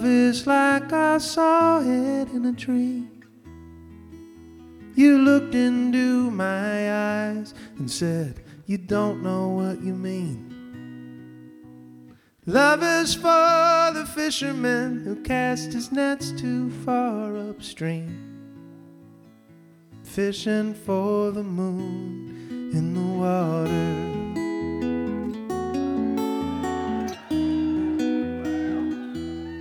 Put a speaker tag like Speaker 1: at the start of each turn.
Speaker 1: Love is like I saw it in a dream. You looked into my eyes and said, you don't know what you mean. Love is for the fisherman who cast his nets too far upstream, fishing for the moon in the water